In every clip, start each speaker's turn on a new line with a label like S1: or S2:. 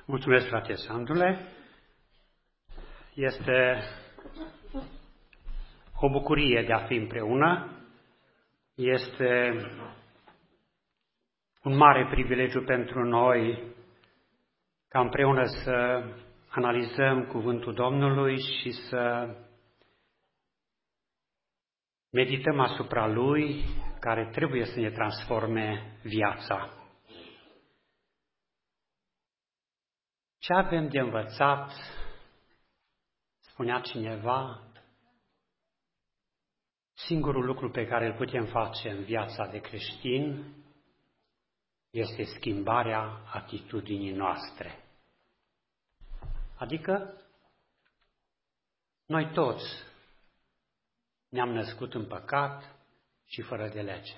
S1: Mulțumesc, frate Sandule. Este o bucurie de a fi împreună. Este un mare privilegiu pentru noi ca împreună să analizăm cuvântul Domnului și să medităm asupra Lui, care trebuie să ne transforme viața. Ce avem de învățat, spunea cineva, singurul lucru pe care îl putem face în viața de creștin este schimbarea atitudinii noastre. Adică, noi toți ne-am născut în păcat și fără de lege.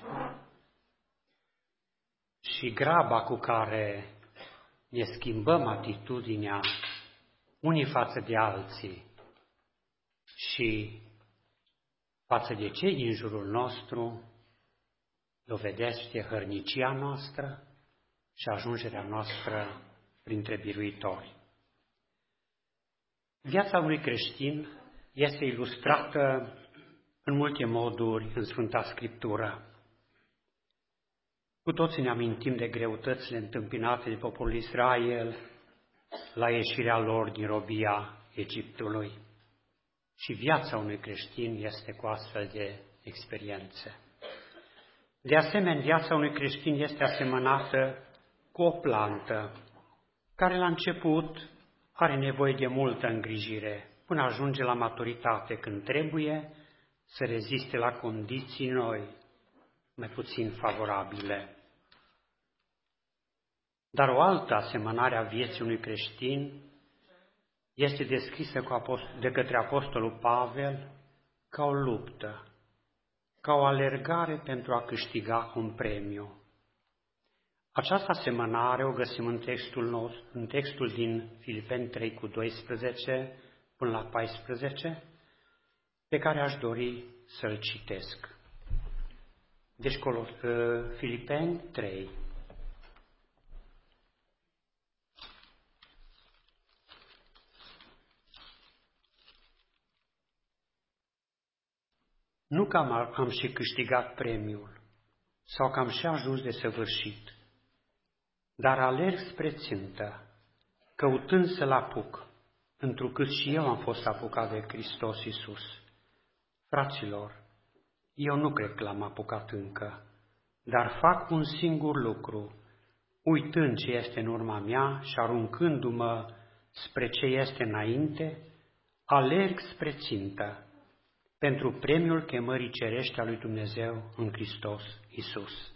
S1: Și graba cu care ne schimbăm atitudinea unii față de alții și față de cei din jurul nostru dovedește hărnicia noastră și ajungerea noastră printre biruitori. Viața unui creștin este ilustrată în multe moduri în Sfânta Scriptură. Cu toții ne amintim de greutățile întâmpinate de poporul Israel la ieșirea lor din robia Egiptului. Și viața unui creștin este cu astfel de experiențe. De asemenea, viața unui creștin este asemănată cu o plantă care la început are nevoie de multă îngrijire până ajunge la maturitate, când trebuie să reziste la condiții noi, mai puțin favorabile. Dar o altă asemănare a vieții unui creștin este descrisă de către Apostolul Pavel ca o luptă, ca o alergare pentru a câștiga un premiu. Această asemănare o găsim în textul din Filipeni 3:12 până la 14, pe care aș dori să-l citesc. Deci, Filipeni 3. Nu că am și câștigat premiul, sau că am și ajuns de săvârșit, dar alerg spre țintă, căutând să-l apuc, întrucât și eu am fost apucat de Hristos Iisus. Fraților, eu nu cred că l-am apucat încă, dar fac un singur lucru, uitând ce este în urma mea și aruncându-mă spre ce este înainte, alerg spre țintă, pentru premiul chemării cerești a lui Dumnezeu în Hristos Iisus.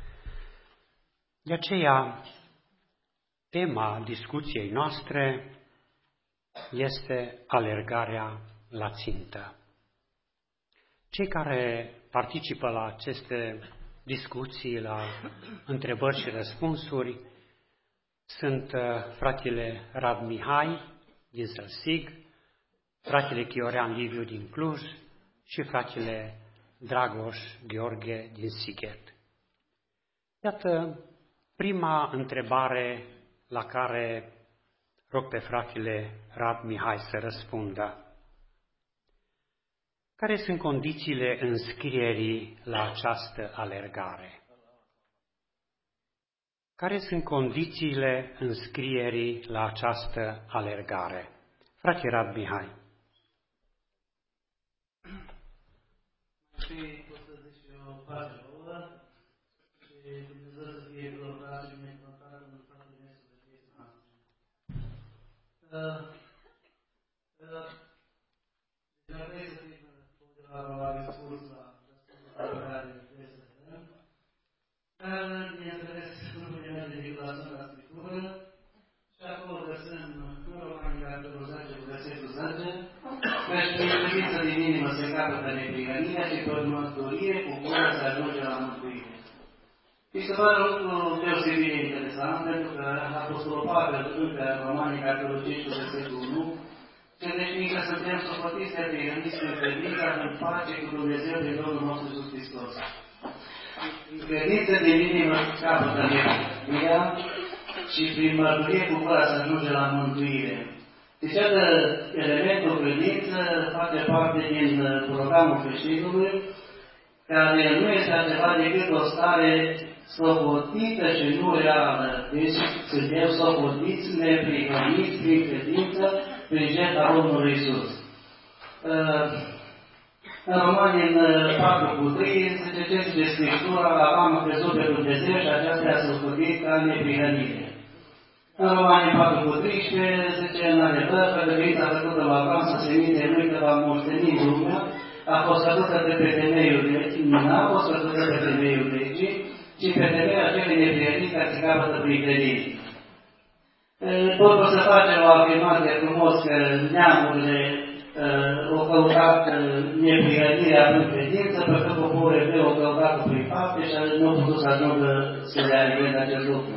S1: De aceea, tema discuției noastre este alergarea la țintă. Cei care participă la aceste discuții, la întrebări și răspunsuri, sunt fratele Rad Mihai din Sălsig, fratele Chiorean Liviu din Cluj și fratele Dragoș Gheorghe din Sighet. Iată prima întrebare la care rog pe fratele Rad Mihai să răspundă. Care sunt condițiile înscrierii la această alergare? Care sunt condițiile înscrierii la această alergare? Frate Rad Mihai.
S2: Și pot să zic și o pace nouă și Dumnezeu să fie glorificat și binecuvântat în Fratele nostru de vieții noastre. Deja vrei să fim undeva la răspuns la răspunsul pe care vrei să dăm, dar, bineînțeles, nu putem merge decât la Sfânta Scriptură și acolo găsim în Romani, capitolul 10, versetul 10, căci prin credință din inimă se capătă neprihănirea și pe mărturie cu gură se ajunge la mântuire. Mi se pare un lucru deosebit de interesant, pentru că Apostolul Pavel, încă în Romani, capitolul 5, versetul 1, se defini că suntem socotiți de prihăniți prin credința în pace cu Dumnezeu de Domnul nostru Iisus Hristos. Credință din inimă capătă neprihănirea și prin mărturie cu gura să ajunge la mântuire. Deci, iată, elementul credință face parte din programul creștinului, care nu este altceva decât o stare socotită și nu reală. Deci, suntem socotiți, neprihăniți prin credință, prin jertfa Domnului Iisus. În Romani, în 4:3, zice ce zice Scriptura, Avram a crezut pe Dumnezeu și aceasta i-a socotit ca neprihănire. În Romani 4:13 zice, în adevăr, făgăduința făcută la Avram să se minte lui că va moșteni lumea, a fost făcută pe temeiul legii, nu a fost făcută pe temeiul legii, ci pe temeiul acelei neprihăniri care se capătă prin credință. Tot o să facem o afirmație frumos că neamurile au căutat neprihănirea prin credință, pe că poporul evreu au căutat-o prin fapte și nu au putut să ajungă să realizeze acest lucru.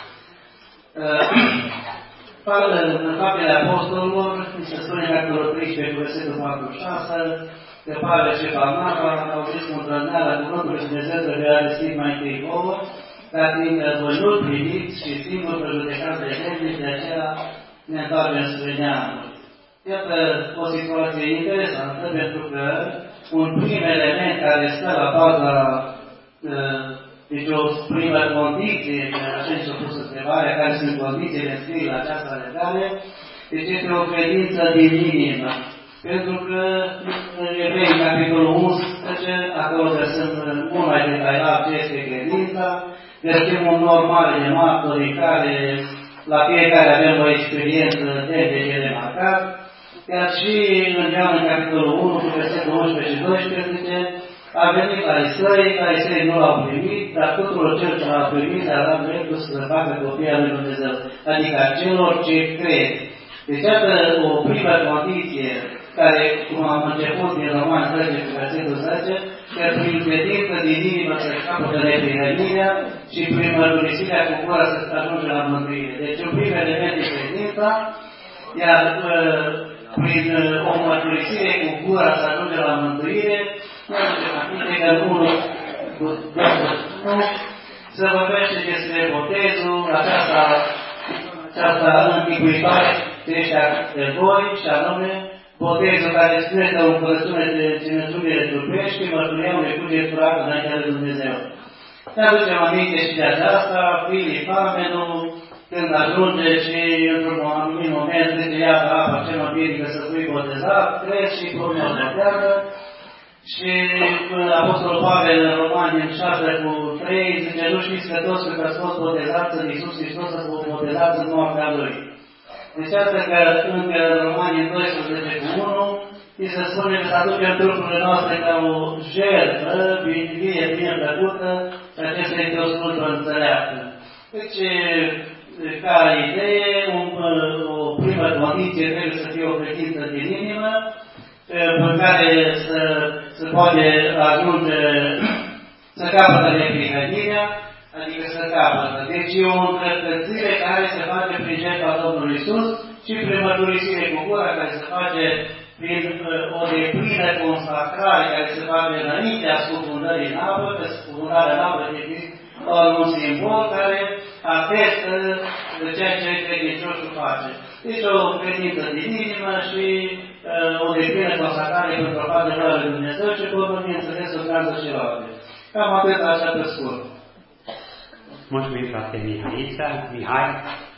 S2: În Faptele Apostolilor, se spune în capitolul 13, cu versetul 46, că Pavel și Barnaba au zis cu îndrăzneala cuvântului lui Dumnezeu că le-a deschis mai întâi vouă, dar fiindcă voi nu primiți și singur prejudecați de nemți, de aceea ne întoarcem spre neamuri. Iată o situație interesantă, pentru că un prim element care stă la baza, deci o primă condiție, așa ni s-a pus întrebarea, care sunt condițiile înscrise la această legare, deci este o credință din inimă. Pentru că Evrei, în capitolul 11, acolo găsim mult mai detaliat ce este credința, găsim un număr mare de martori care la fiecare avem o experiență de remarcat, iar și în Ioan, în capitolul 1, cu versetul 11 și 12, a venit la Isai nu l-au primit, dar tuturor celor ce l-au primit a dat dreptul să se facă copia lui Dumnezeu, adică celor ce cred. Deci, iată o primă condiție care, cum am început din Roman 10 cu versetul 10, că prin credință din inimă se capătă neprihănirea și prin mărturisirea cu gura să ajunge la mântuire. Deci, un prim element de credința, iar prin o mărturisire cu gura să ajunge la mântuire, nu aducem aminte că unul se vorbește despre botezul, aceasta închipuitoare de voi, și anume botezul care spune că o încălățune de ținăturile trupești și mărturia unui cuget curat înaintea lui Dumnezeu. Ne aducem aminte și de aceasta, Filip Amenu, când ajunge și într-un anumit moment zice, iată apa ce mă împiedică să fui botezat, crezi și pornea botează. Și Apostolul Pavel în Romani 6:3 zice, nu știți că toți când ați fost botezați în Iisus Hristos să vă botezați în moartea Lui. Deci asta că încă în Romani 12:1 îi se spune că să aducem trupurile noastre ca o jertfă, vie bine plăcută, și acesta este o slujbă înțeleaptă. Deci, ca idee, o primă condiție trebuie să fie o credință din inimă, pe care se poate ajunge să capătă neprihănirea, adică să capătă. Deci e o îndreptățire care se face prin jertfa Domnului Iisus și prin mărturisire cu gura care se face prin o deplină consacrare care se face înaintea scufundării în apă, că scufundarea în apă este un simbol care atestă ceea ce credincioșul face. Deci o credință din inimă și o deplină consacrare pentru a face voia lui Dumnezeu și pe urmă, bineînțeles, urmează și roade. Cam atât așa pe scurt.
S1: Mulțumim, frate Mihai.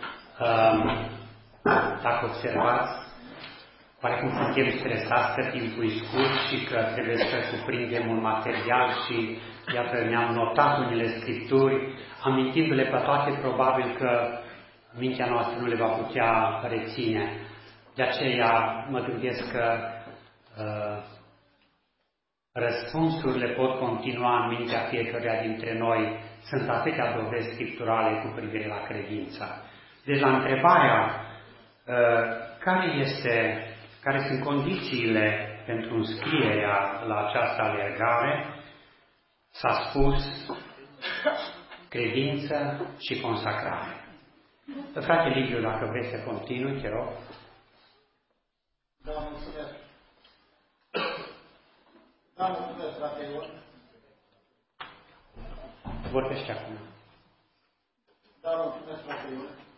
S1: Dacă observați, oarecum suntem stresați că timpul e scurt și că trebuie să cuprindem un material și iată ne-am notat unele scripturi, amintindu-le pe toate, probabil că mintea noastră nu le va putea reține. De aceea mă gândesc că răspunsurile pot continua în mintea fiecăruia dintre noi. Sunt atâtea dovezi scripturale cu privire la credință. Deci la întrebarea care sunt condițiile pentru înscrierea la această alergare, s-a spus credință și consacrare. Frate Liviu, dacă vrei să continui, te rog.
S3: Da, mulțumesc. Da, mulțumesc, frate Ion.
S1: Vorbește acum.
S3: Da, mulțumesc, frate Ion.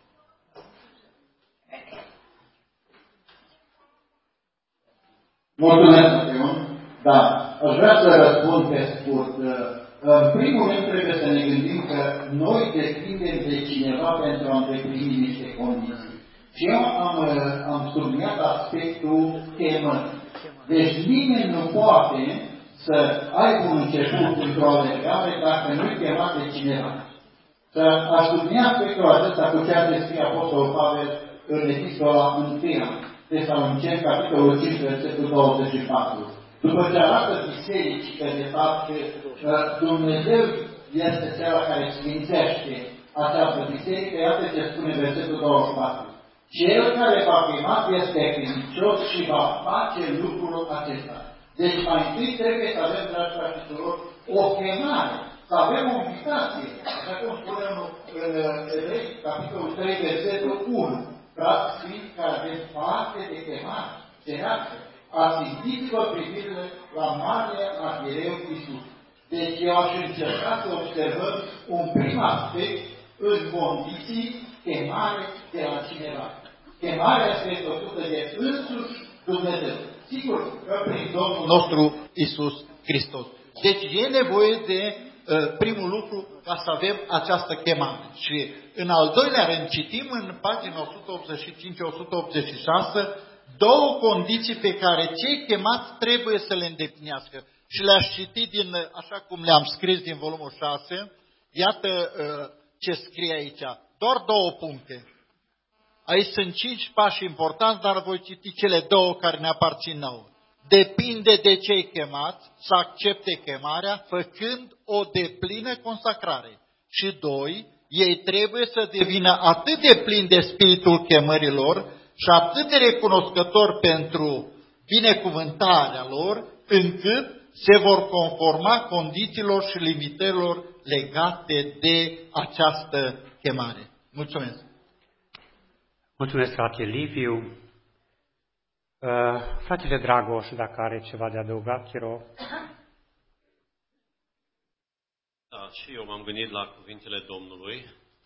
S3: Mulțumesc, Mateon. Da, aș vrea să răspund pe scurt. În primul rând trebuie să ne gândim că noi depindem de cineva pentru a îndeplini niște condiții. Și eu am subliniat aspectul chemării. Deci nimeni nu poate să aibă un început într-o alergare dacă nu-i chemat de cineva. Să aș sublinia aspectul acesta cu ceea ce scrie Apostolul Pavel în Epistola 1 Tesaloniceni, capitolul 5, versetul 24. După ce arată bisericii că, de fapt, Dumnezeu este cel care sfințește această biserică, iată ce spune versetul 24. Cel care v-a chemat este credincios și va face lucrul acesta. Deci mai întâi trebuie să avem, dragi fraților, o chemare, să avem o invitație. Așa cum spune în Evrei, capitolul 3, versetul 1. Frați sfinți care aveți parte de chemare, cerească, asimțiți-vă privirile la Marele Arhiereu Iisus. Deci eu aș încerca să observăm un prim aspect în condiții chemare de la cineva. Chemarea este făcută de însuși Dumnezeu. Sigur că prin Domnul nostru Iisus Hristos. Deci e nevoie de primul lucru ca să avem această chemare. Și în al doilea rând citim în pagina 185-186 două condiții pe care cei chemați trebuie să le îndeplinească. Și le-aș citi așa cum le-am scris din volumul 6. Iată ce scrie aici. Doar două puncte. Aici sunt 5 pași importanți, dar voi citi cele două care ne aparțin nouă. Depinde de cei chemați să accepte chemarea, făcând o deplină consacrare. Și 2, ei trebuie să devină atât de plini de spiritul chemărilor și atât de recunoscători pentru binecuvântarea lor, încât se vor conforma condițiilor și limitărilor legate de această chemare. Mulțumesc!
S1: Mulțumesc, frate Liviu. Fratele Dragoș, dacă are ceva de adăugat, te rog.
S4: Da, și eu m-am gândit la cuvintele Domnului.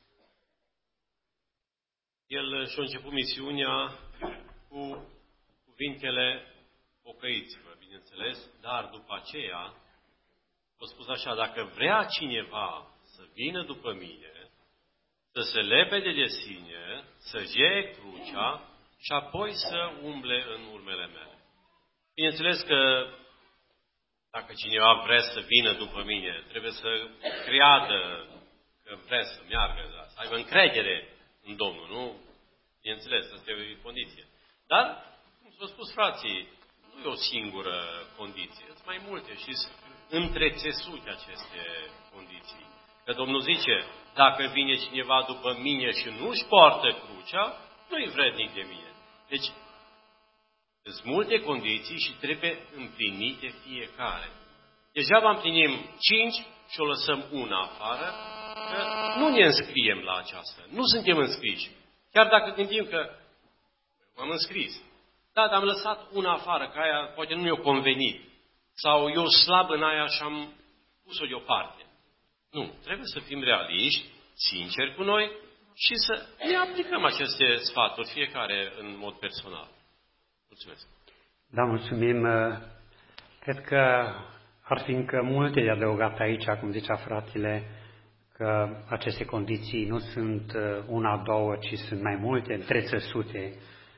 S4: El și-a început misiunea cu cuvintele pocăiți-vă, bineînțeles, dar după aceea a spus așa, dacă vrea cineva să vină după mine, să se lepede de sine, să-și iei crucea și apoi să umble în urmele mele. Bineînțeles că dacă cineva vrea să vină după mine, trebuie să creadă că vrea să meargă, să aibă încredere în Domnul, nu? Bineînțeles, asta e o condiție. Dar, cum s-au spus frații, nu e o singură condiție, sunt mai multe și întrețesute aceste condiții. Că Domnul zice, dacă vine cineva după mine și nu-și poartă crucea, nu-i vrednic de mine. Deci, sunt multe condiții și trebuie împlinite fiecare. Degeaba împlinim 5 și o lăsăm una afară, că nu ne înscriem la aceasta. Nu suntem înscriși. Chiar dacă gândim că m-am înscris, da, dar am lăsat una afară, că aia poate nu mi-a convenit. Sau eu slab în aia și am pus-o deoparte. Nu, trebuie să fim realiști, sinceri cu noi și să ne aplicăm aceste sfaturi, fiecare în mod personal. Mulțumesc.
S1: Da, mulțumim. Cred că ar fi încă multe de adăugat aici, cum zicea fratele, că aceste condiții nu sunt una, două, ci sunt mai multe, întrețesute.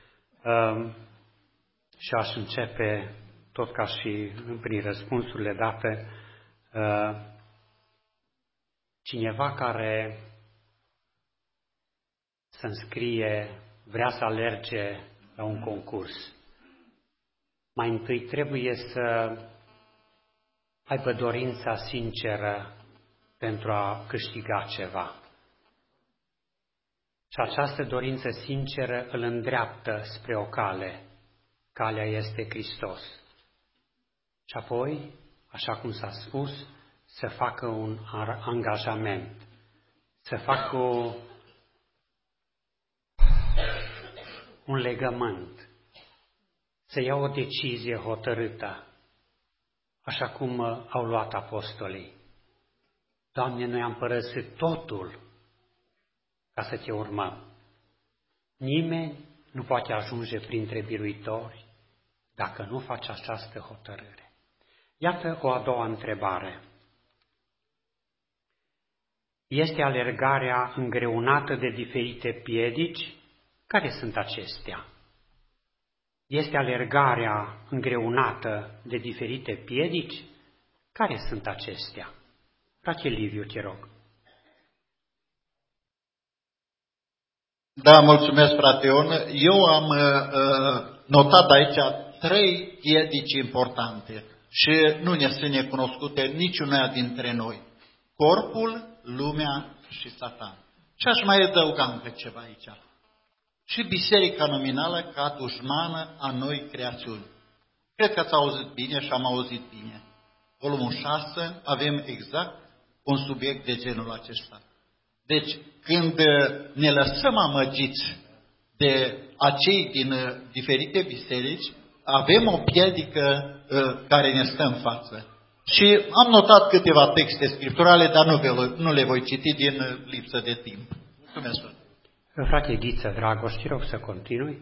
S1: Și aș începe, tot ca și prin răspunsurile date, cineva care se înscrie, vrea să alerge la un concurs. Mai întâi trebuie să aibă dorința sinceră pentru a câștiga ceva. Și această dorință sinceră îl îndreaptă spre o cale. Calea este Hristos. Și apoi, așa cum s-a spus, să facă un angajament, să facă un legământ, să ia o decizie hotărâtă, așa cum au luat apostolii. Doamne, noi am părăsit totul ca să te urmăm. Nimeni nu poate ajunge printre biruitori dacă nu faci această hotărâre. Iată o a doua întrebare. Este alergarea îngreunată de diferite piedici? Care sunt acestea? Este alergarea îngreunată de diferite piedici? Care sunt acestea? Frate Liviu, te rog.
S3: Da, mulțumesc, frate Ion. Eu am notat aici 3 piedici importante și nu ne sunt necunoscute niciuna dintre noi. Corpul, lumea și Satan. Și aș mai adăuga încă ceva aici. Și biserica nominală ca dușmană a noi creațiuni. Cred că ați auzit bine și am auzit bine. Volumul 6 avem exact un subiect de genul acesta. Deci, când ne lăsăm amăgiți de acei din diferite biserici, avem o piedică care ne stă în față. Și am notat câteva texte scripturale, dar nu le voi citi din lipsă de timp. Mulțumesc.
S1: Frate Ghiță, Dragoș, te rog să continui.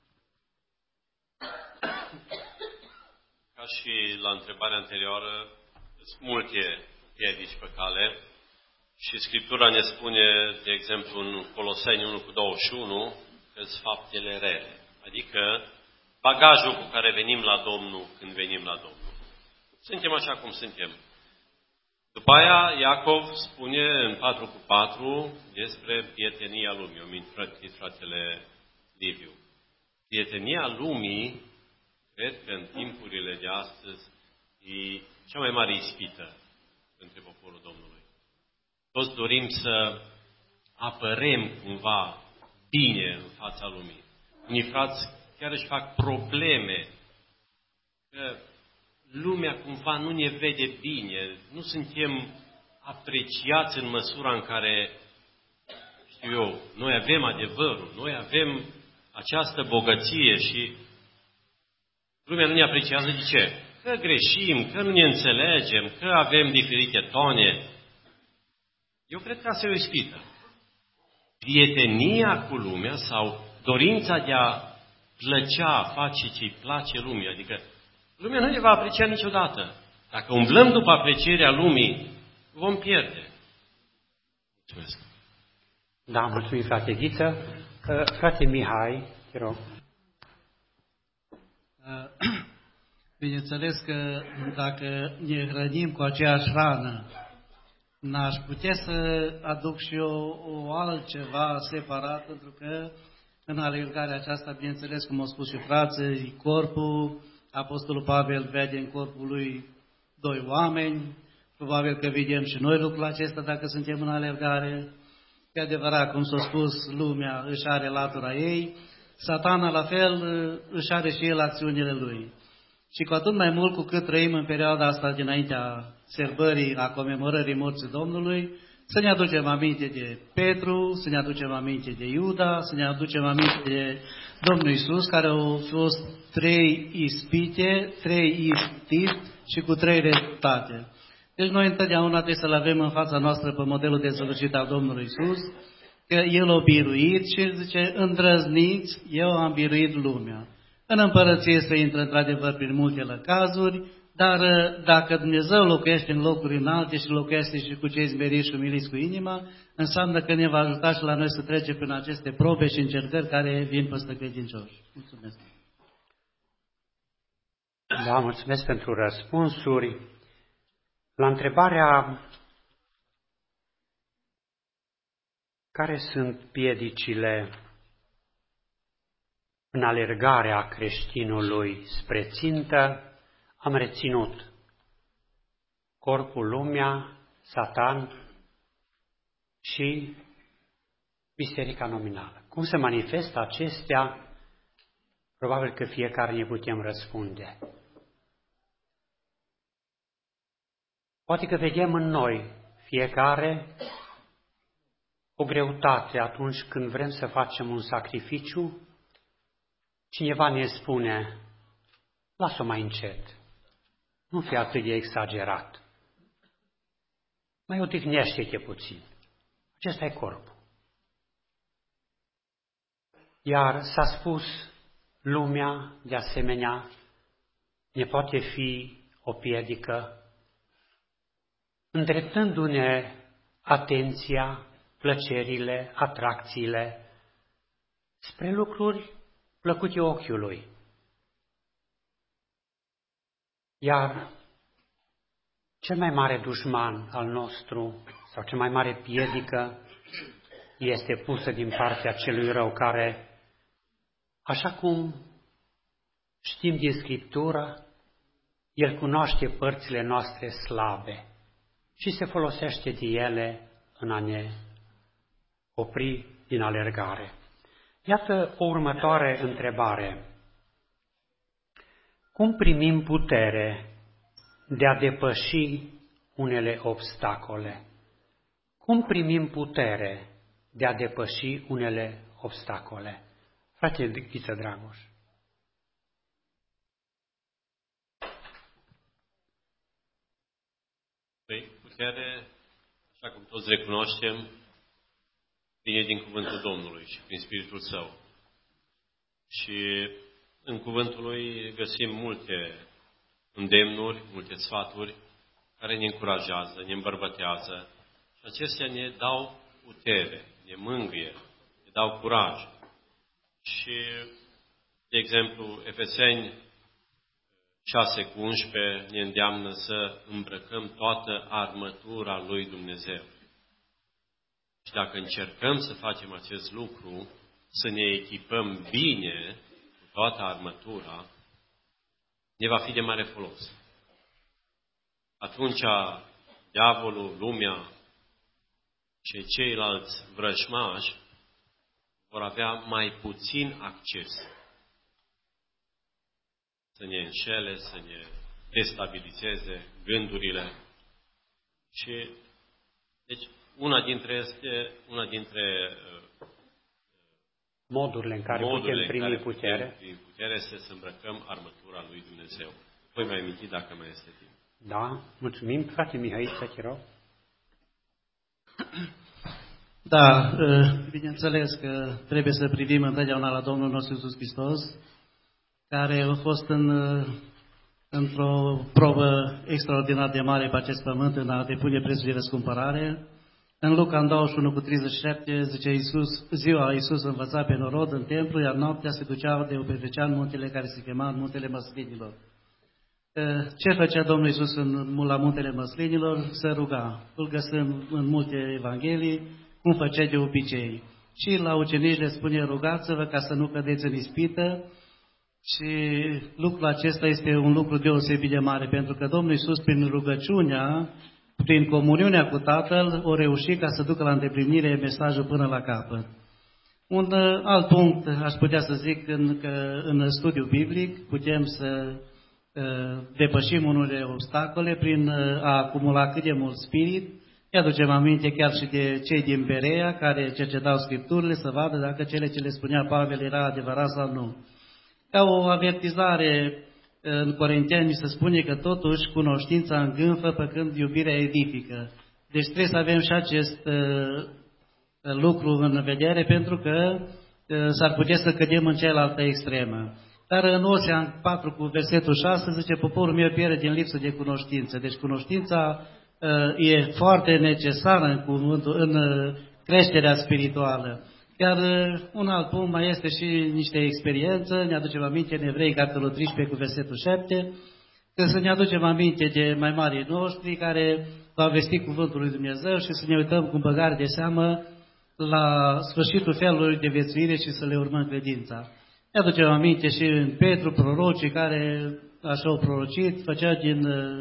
S4: Ca și la întrebarea anterioară, sunt multe piedici pe cale și Scriptura ne spune, de exemplu, în Coloseni 1:21, că sunt faptele rele. Adică bagajul cu care venim la Domnul când venim la Domnul. Suntem așa cum suntem. După aia, Iacov spune în 4:4 despre prietenia lumii. O mintit fratele Liviu. Prietenia lumii, cred că în timpurile de astăzi, e cea mai mare ispită între poporul Domnului. Toți dorim să apărem cumva bine în fața lumii. Unii frați chiar își fac probleme că lumea cumva nu ne vede bine, nu suntem apreciați în măsura în care, știu eu, noi avem adevărul, noi avem această bogăție și lumea nu ne apreciază. De ce? Că greșim, că nu ne înțelegem, că avem diferite tone. Eu cred că asta e o ispită. Prietenia cu lumea sau dorința de a plăcea, a face ce-i place lumii, adică lumea nu ne va aprecia niciodată. Dacă umblăm după aprecierea lumii, vom pierde. Mulțumesc.
S1: Da, mulțumim, frate Ghiță. Frate Mihai, te rog.
S2: Bineînțeles că dacă ne hrănim cu aceeași hrană, n-aș putea să aduc și eu o altceva separat, pentru că în alergarea aceasta, bineînțeles, cum au spus și frații, corpul, Apostolul Pavel vede în corpul lui 2 oameni, probabil că vedem și noi lucrul acesta dacă suntem în alergare. E adevărat, cum s-a spus, lumea își are latura ei, Satana la fel își are și el acțiunile lui. Și cu atât mai mult cu cât trăim în perioada asta dinaintea sărbării, a comemorării morții Domnului, să ne aducem aminte de Petru, să ne aducem aminte de Iuda, să ne aducem aminte de Domnul Iisus, care au fost 3 ispite, 3 ispiti și cu 3 rezultate. Deci noi întotdeauna trebuie să-L avem în fața noastră pe modelul de săvârșit al Domnului Iisus, că El a biruit și zice, îndrăzniți, eu am biruit lumea. În împărăție se intră într-adevăr prin multe lăcazuri, dar dacă Dumnezeu locuiește în locuri înalte și locuiește și cu cei zmeriți și umiliți cu inima, înseamnă că ne va ajuta și la noi să trecem prin aceste probe și încercări care vin peste credincioși. Mulțumesc!
S1: Da, mulțumesc pentru răspunsuri. La întrebarea care sunt piedicile în alergarea creștinului spre țintă, am reținut corpul, lumea, Satan și biserica nominală. Cum se manifestă acestea? Probabil că fiecare ne putem răspunde. Poate că vedem în noi fiecare o greutate atunci când vrem să facem un sacrificiu. Cineva ne spune, lasă-o mai încet, nu fi atât de exagerat, mai odihnește-te puțin, acesta e corpul. Iar s-a spus lumea, de asemenea, ne poate fi o piedică, îndreptându-ne atenția, plăcerile, atracțiile spre lucruri plăcute ochiului. Iar cel mai mare dușman al nostru, sau cea mai mare piedică, este pusă din partea celui rău care, așa cum știm din Scriptură, el cunoaște părțile noastre slabe și se folosește de ele în a ne opri din alergare. Iată o următoare întrebare. Cum primim putere de a depăși unele obstacole? Cum primim putere de a depăși unele obstacole? Frate Ghiță Dragoș.
S4: Păi, putere, așa cum toți recunoaștem, vine din cuvântul Domnului și prin Spiritul Său. Și în cuvântul Lui găsim multe îndemnuri, multe sfaturi care ne încurajează, ne îmbărbătează și acestea ne dau putere, ne mângâie, ne dau curaj. Și, de exemplu, Efeseni 6:11 ne îndeamnă să îmbrăcăm toată armătura lui Dumnezeu. Și dacă încercăm să facem acest lucru, să ne echipăm bine cu toată armătura, ne va fi de mare folos. Atunci, diavolul, lumea și ceilalți vrăjmași vor avea mai puțin acces să ne înșele, să ne destabilizeze gândurile. Și, deci, una dintre
S1: modurile în care putem primi putere
S4: este să îmbrăcăm armătura lui Dumnezeu. Voi mai aminti dacă mai este timp.
S1: Da, mulțumim. Frate Mihai, te rog.
S2: Da, bineînțeles că trebuie să privim întotdeauna la Domnul nostru Iisus Hristos, care a fost într-o probă extraordinar de mare pe acest pământ în a depune prețul de răscumpărare. În Luca 21:37 zice Iisus, ziua Iisus învăța pe norod în templu, iar noaptea se ducea de o petrecea în muntele care se chema Muntele Măslinilor. Ce făcea Domnul Iisus la Muntele Măslinilor? Se ruga. Îl găsim în multe evanghelii, cum făcea de obicei. Și la ucenici le spune, rugați-vă ca să nu cădeți în ispită. Și lucrul acesta este un lucru deosebit de mare, pentru că Domnul Iisus, prin rugăciunea, prin comuniunea cu Tatăl, o reușit ca să ducă la îndeplinire mesajul până la capăt. Un alt punct, aș putea să zic, că în studiul biblic putem să depășim unele obstacole prin a acumula cât de mult spirit. Aducem aminte chiar și de cei din Berea care cercetau Scripturile să vadă dacă cele ce le spunea Pavel era adevărat sau nu. Ca o avertizare în Corinteni se spune că totuși cunoștința îngânfă pe când iubirea edifică. Deci trebuie să avem și acest lucru în vedere pentru că s-ar putea să cădem în cealaltă extremă. Dar în Osea 4:6 zice, poporul meu pierde din lipsă de cunoștință. Deci cunoștința e foarte necesară în creșterea spirituală. Iar un alt punct mai este și niște experiență, ne aducem aminte în Evrei, capitolul 13:7, că să ne aducem aminte de mai marii noștri care v-au vestit cuvântul lui Dumnezeu și să ne uităm cu băgare de seamă la sfârșitul felului de viețuire și să le urmăm credința. Ne aducem aminte și în Petru, prorocii care așa au prorocit, făceau din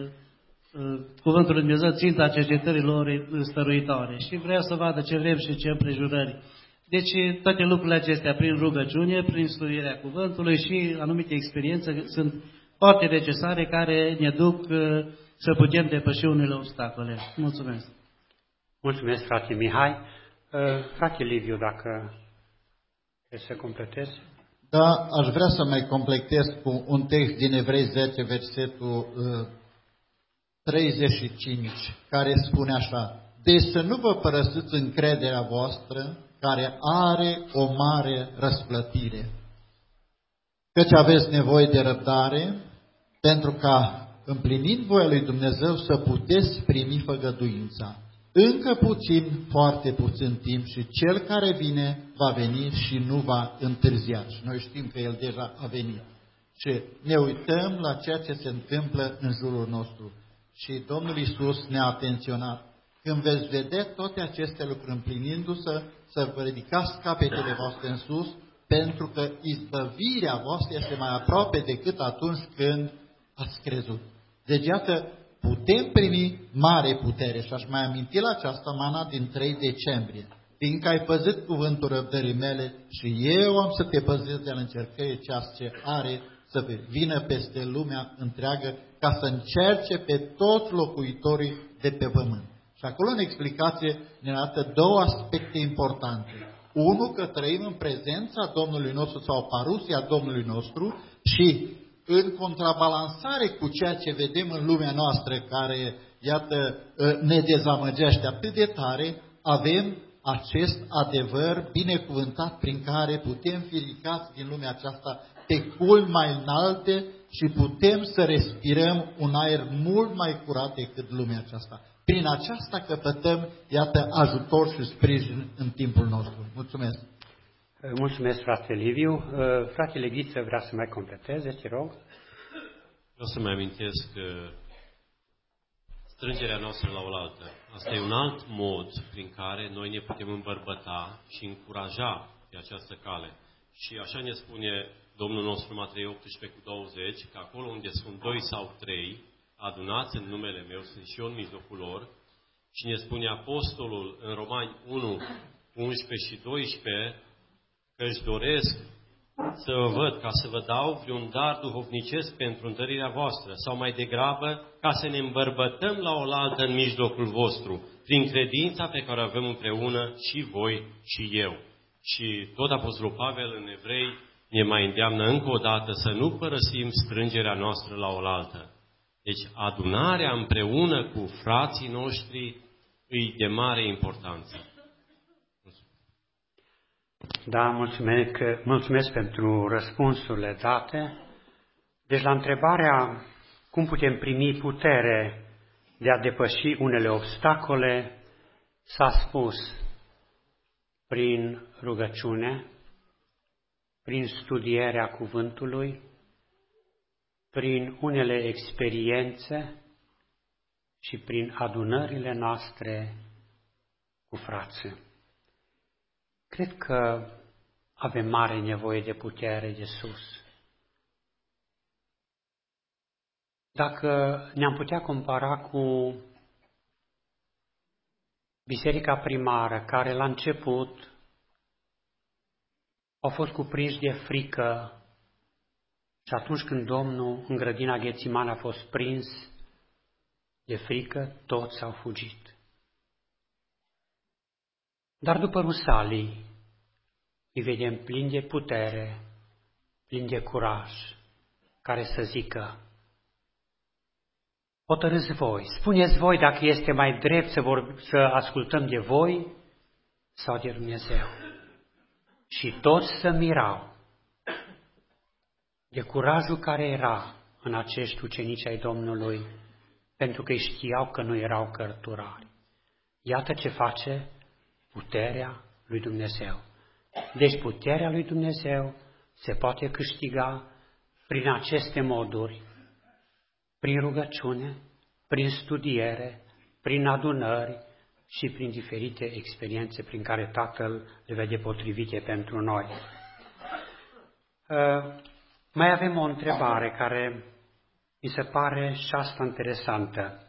S2: cuvântul lui Dumnezeu ținta cercetărilor stăruitoare și vreau să vadă ce vrem și ce împrejurări. Deci toate lucrurile acestea prin rugăciune, prin studierea cuvântului și anumite experiențe sunt foarte necesare care ne duc să putem depăși unele obstacole. Mulțumesc!
S1: Mulțumesc, frate Mihai. Frate Liviu, dacă vrei să completezi?
S3: Da, aș vrea să mai completez cu un text din Evrei 10, versetul 35, care spune așa: deci să nu vă părăsiți încrederea voastră, care are o mare răsplătire. Căci aveți nevoie de răbdare, pentru ca, împlinind voia lui Dumnezeu, să puteți primi făgăduința. Încă puțin, foarte puțin timp și cel care vine va veni și nu va întârzia. Și noi știm că el deja a venit. Și ne uităm la ceea ce se întâmplă în jurul nostru. Și Domnul Iisus ne-a atenționat. Când veți vedea toate aceste lucruri împlinindu-se, să vă ridicați capetele voastre în sus, pentru că izbăvirea voastră este mai aproape decât atunci când ați crezut. Deci, iată, putem primi mare putere. Și aș mai aminti la aceasta mana din 3 decembrie. Fiindcă ai păzit cuvântul răbdării mele și eu am să te păzesc de-al încercării ceas ce are să vină peste lumea întreagă ca să încerce pe toți locuitorii de pe pământ. Și acolo în explicație ne arată două aspecte importante. Unul, că trăim în prezența Domnului nostru sau parusia Domnului nostru și în contrabalansare cu ceea ce vedem în lumea noastră care, iată, ne dezamăgește atât de tare, avem acest adevăr binecuvântat prin care putem fi ridicați din lumea aceasta pe culmi mai înalte și putem să respirăm un aer mult mai curat decât lumea aceasta. Prin aceasta căpătăm, iată, ajutor și sprijin în timpul nostru. Mulțumesc!
S1: Mulțumesc, frate Liviu. Fratele Ghiță vrea să mai completeze, te rog.
S4: Vreau să mai amintesc strângerea noastră la oaltă. Asta e un alt mod prin care noi ne putem îmbărbăta și încuraja pe această cale. Și așa ne spune Domnul nostru Matei 18:20, că acolo unde sunt 2 sau 3 adunați în numele meu, sunt și eu în mijlocul lor. Și ne spune Apostolul în Romani 1:11 și 12, că își doresc să vă văd ca să vă dau vreun dar duhovnicesc pentru întărirea voastră, sau mai degrabă ca să ne îmbărbătăm la oaltă în mijlocul vostru, prin credința pe care o avem împreună și voi și eu. Și tot Apostolul Pavel în Evrei ne mai îndeamnă încă o dată să nu părăsim strângerea noastră la oaltă. Deci adunarea împreună cu frații noștri îi de mare importanță.
S1: Da, mulțumesc pentru răspunsurile date. Deci la întrebarea cum putem primi putere de a depăși unele obstacole, s-a spus prin rugăciune, prin studierea cuvântului, prin unele experiențe și prin adunările noastre cu frații. Cred că avem mare nevoie de putere de sus. Dacă ne-am putea compara cu biserica primară, care la început au fost cuprinși de frică și atunci când Domnul în grădina Ghețiman a fost prins de frică, toți au fugit. Dar după Rusalii îi vedem plini de putere, plini de curaj, care să zică: hotărâți voi, spuneți voi dacă este mai drept să ascultăm de voi sau de Dumnezeu. Și toți se mirau de curajul care era în acești ucenici ai Domnului, pentru că știau că nu erau cărturari. Iată ce face puterea lui Dumnezeu. Deci puterea lui Dumnezeu se poate câștiga prin aceste moduri, prin rugăciune, prin studiere, prin adunări și prin diferite experiențe prin care Tatăl le vede potrivite pentru noi. Mai avem o întrebare care mi se pare și asta interesantă.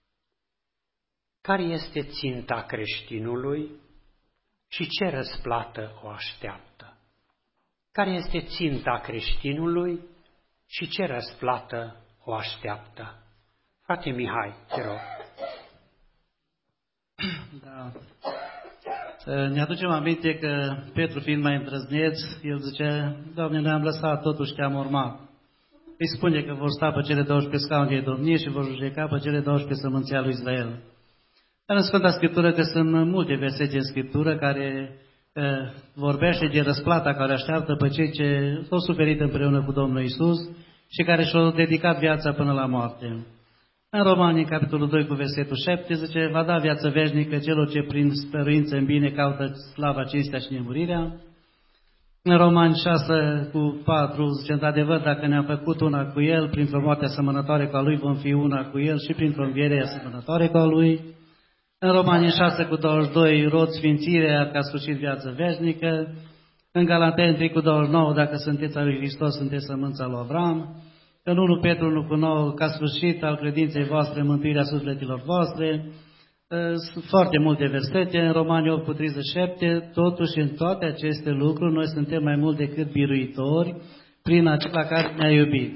S1: Care este ținta creștinului și ce răsplată o așteaptă? Care este ținta creștinului și ce răsplată o așteaptă? Frate Mihai, te rog.
S2: Da. Ne aducem aminte că Petru, fiind mai îndrăzneț, el zicea: Doamne, noi am lăsat totuși, te-am urmat. Îi spune că vor sta pe cele 12 scaune de domnie și vor judeca pe cele 12 sămânții al lui Israel. Dar în Sfânta Scriptură că sunt multe versete în Scriptură care vorbește de răsplata care așteaptă pe cei ce s-au suferit împreună cu Domnul Iisus și care și-a dedicat viața până la moarte. În Romani, capitolul 2, cu versetul 17, va da viață veșnică celor ce prin stăruință în bine caută slava, cinstea și nemurirea. În Romani 6, cu 4, zice, într-adevăr, dacă ne-am făcut una cu El, printr-o moarte asemănătoare cu a Lui, vom fi una cu El și printr-o înviere asemănătoare cu a Lui. În Romani 6, cu 22, rod sfințirea ca sfârșit viață veșnică. În Galateni 3, cu 29, dacă sunteți al lui Hristos, sunteți sămânța lui Avram. În 1 Petru 1, cu 9, ca sfârșit al credinței voastre, mântuirea sufletelor voastre. Sunt foarte multe versete. În Romani 8, cu 37, totuși în toate aceste lucruri noi suntem mai mult decât biruitori prin acela care ne-a iubit.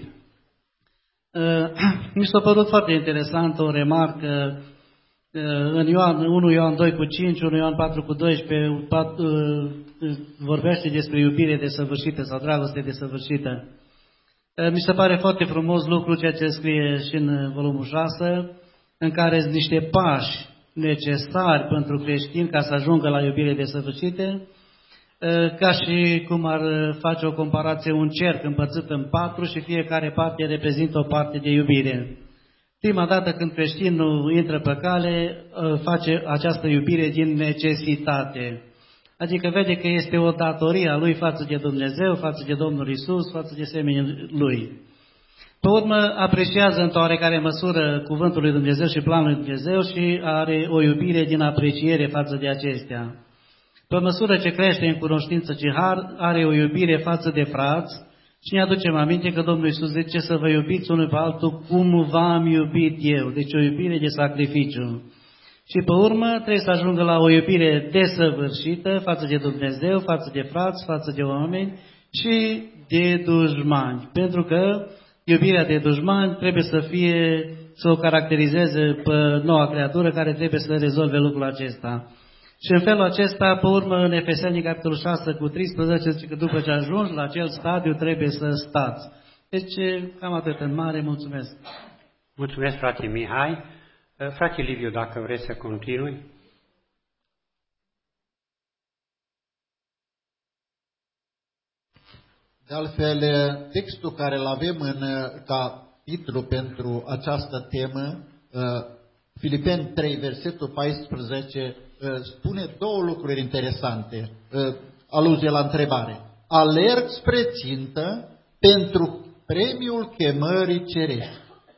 S2: Mi s-a părut foarte interesant o remarcă în 1 Ioan 2, cu 5, 1 Ioan 4, cu 12, vorbește despre iubire desăvârșită sau dragoste desăvârșită. Mi se pare foarte frumos lucru ceea ce scrie și în volumul 6, în care sunt niște pași necesari pentru creștini ca să ajungă la iubire desăvârșită, ca și cum ar face o comparație, un cerc împărțit în 4 și fiecare parte reprezintă o parte de iubire. Prima dată când creștinul intră pe cale, face această iubire din necesitate. Adică vede că este o datorie a lui față de Dumnezeu, față de Domnul Isus, față de semenii lui. Pe urmă, apreciază într-o oarecare măsură cuvântul lui Dumnezeu și planul lui Dumnezeu și are o iubire din apreciere față de acestea. Pe măsură ce crește în cunoștință și har, are o iubire față de frați și ne aducem aminte că Domnul Iisus zice să vă iubiți unul pe altul cum v-am iubit eu. Deci o iubire de sacrificiu. Și pe urmă trebuie să ajungă la o iubire desăvârșită față de Dumnezeu, față de frați, față de oameni și de dușmani. Pentru că iubirea de dușmani trebuie să o caracterizeze pe noua creatură care trebuie să rezolve lucrul acesta. Și în felul acesta, pe urmă, în Efeseni, capitolul 6, cu 13, zice că după ce ajungi la acel stadiu trebuie să stați. Deci, cam atât în mare, mulțumesc.
S1: Mulțumesc, frate Mihai. Frate Liviu, dacă vreți să continui.
S3: De altfel, textul care îl avem ca titlu pentru această temă, Filipeni 3, versetul 14, spune două lucruri interesante, aluzie la întrebare. Alerg spre țintă pentru premiul chemării cerești.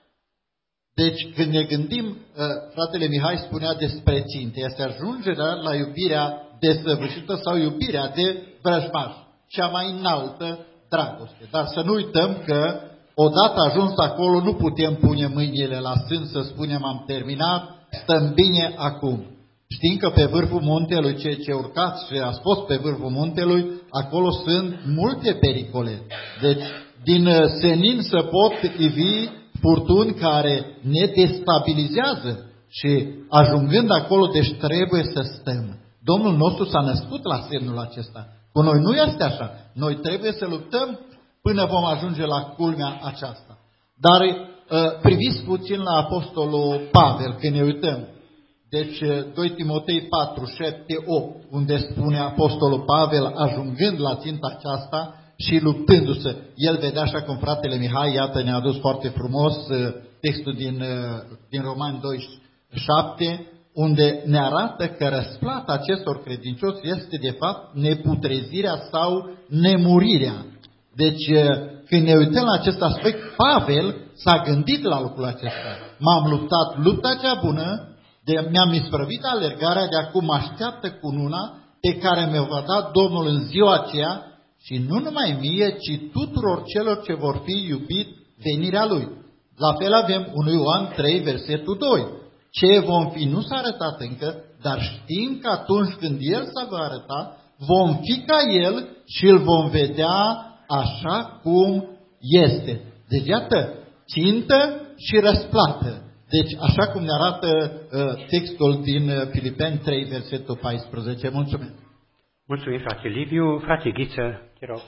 S3: Deci, când ne gândim, fratele Mihai spunea despre ținte, este ajungerea la iubirea desăvârșită sau iubirea de vrăjmaș, cea mai înaltă dragoste. Dar să nu uităm că, odată ajuns acolo, nu putem pune mâinile la sân să spunem am terminat, stăm bine acum. Știm că pe vârful muntelui, cei ce urcați și ați fost pe vârful muntelui, acolo sunt multe pericole. Deci, din senin se pot ivi furtuni care ne destabilizează și ajungând acolo, deci trebuie să stăm. Domnul nostru s-a născut la semnul acesta. Cu noi nu este așa. Noi trebuie să luptăm până vom ajunge la culmea aceasta. Dar priviți puțin la apostolul Pavel, când ne uităm. Deci 2 Timotei 4, 7, 8, unde spune apostolul Pavel, ajungând la ținta aceasta și luptându-se. El vedea, așa cum fratele Mihai, iată, ne-a adus foarte frumos textul din Romani 2, 7, unde ne arată că răsplata acestor credincioși este, de fapt, neputrezirea sau nemurirea. Deci, când ne uităm la acest aspect, Pavel s-a gândit la lucrul acesta. M-am luptat lupta cea bună, mi-am isprăvit alergarea, de acum așteaptă cununa pe care mi-o va da Domnul în ziua aceea și nu numai mie, ci tuturor celor ce vor fi iubit venirea Lui. La fel avem 1 Ioan 3, versetul 2. Ce vom fi nu s-a arătat încă, dar știm că atunci când El se va arăta, vom fi ca El și îl vom vedea așa cum este. Deci, iată, țintă și răsplată. Deci, așa cum ne arată textul din Filipeni 3, versetul 14. Mulțumesc!
S1: Mulțumim, frate Liviu. Frate Ghiță, te rog.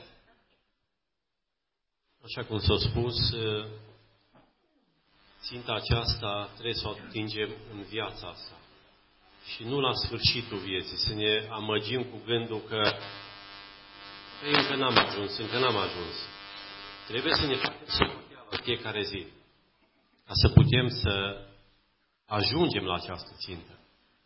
S4: Așa cum s-a spus, ținta aceasta trebuie să o atingem în viața asta. Și nu la sfârșitul vieții, să ne amăgim cu gândul că încă n-am ajuns. Trebuie să ne facem socoteală în fiecare zi, ca să putem să ajungem la această țintă.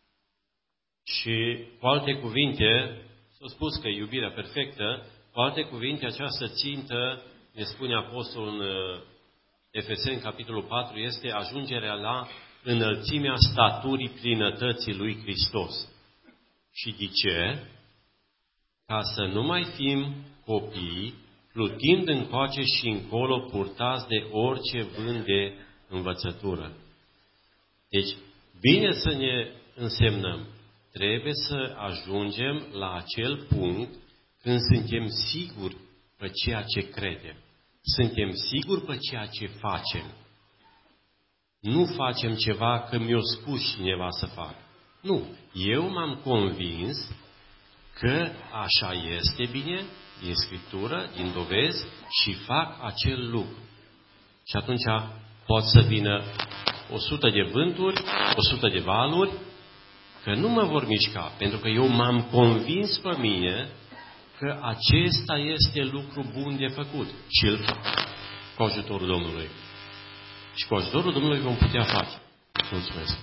S4: Și, cu alte cuvinte, s-a spus că e iubirea perfectă, cu alte cuvinte, această țintă, ne spune Apostolul în Efeseni, capitolul 4, este ajungerea la înălțimea staturii plinătății lui Hristos. Și de ce? Ca să nu mai fim copii, plutind încoace și încolo, purtați de orice vânt de învățătură. Deci, bine să ne însemnăm. Trebuie să ajungem la acel punct când suntem siguri pe ceea ce credem. Suntem siguri pe ceea ce facem. Nu facem ceva că mi-a spus cineva să fac. Nu. Eu m-am convins că așa este bine, din Scriptură, din dovezi, și fac acel lucru. Și atunci pot să vină 100 de vânturi, 100 de valuri, că nu mă vor mișca, pentru că eu m-am convins pe mine că acesta este lucru bun de făcut și îl fac cu ajutorul Domnului. Și cu ajutorul Domnului vom putea face. Mulțumesc!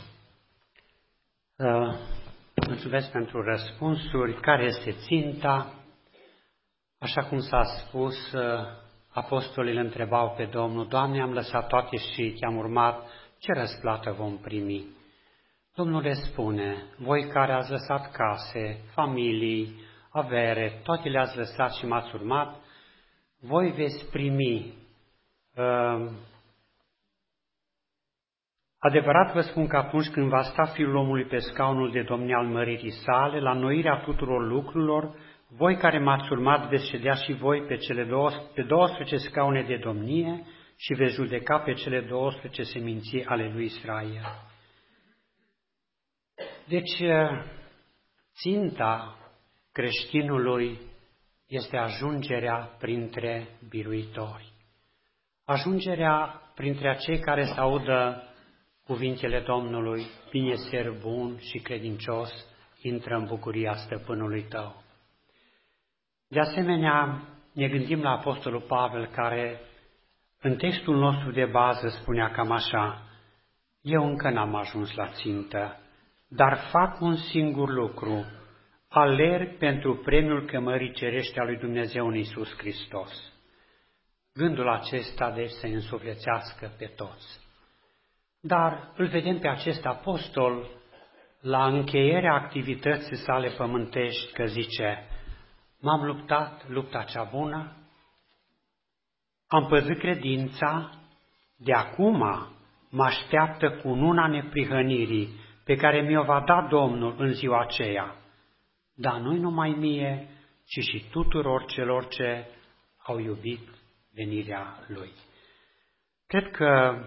S1: Mulțumesc pentru răspunsuri. Care este ținta? Așa cum s-a spus, apostolii îl întrebau pe Domnul: Doamne, am lăsat toate și te-am urmat, ce răsplată vom primi? Domnul le spune: voi care ați lăsat case, familii, avere, toate le-ați lăsat și m-ați urmat, voi veți primi. Adevărat vă spun că atunci când va sta Fiul omului pe scaunul de domnie al măririi sale, la înnoirea tuturor lucrurilor, voi care m-ați urmat veți ședea și voi pe 12 scaune de domnie și veți judeca pe cele 12 seminții ale lui Israel. Deci, ținta creștinului este ajungerea printre biruitori. Ajungerea printre acei care se audă cuvintele Domnului: bine, serv bun și credincios, intră în bucuria stăpânului tău. De asemenea, ne gândim la Apostolul Pavel, care în textul nostru de bază spunea cam așa: eu încă n-am ajuns la țintă, dar fac un singur lucru, alerg pentru premiul chemării cerești a lui Dumnezeu în Iisus Hristos. Gândul acesta deci să însuflețească pe toți. Dar îl vedem pe acest apostol la încheierea activității sale pământești, că zice: m-am luptat lupta cea bună, am păzit credința, de acum mă așteaptă cununa neprihănirii pe care mi-o va da Domnul în ziua aceea, dar nu numai mie, ci și tuturor celor ce au iubit venirea Lui. Cred că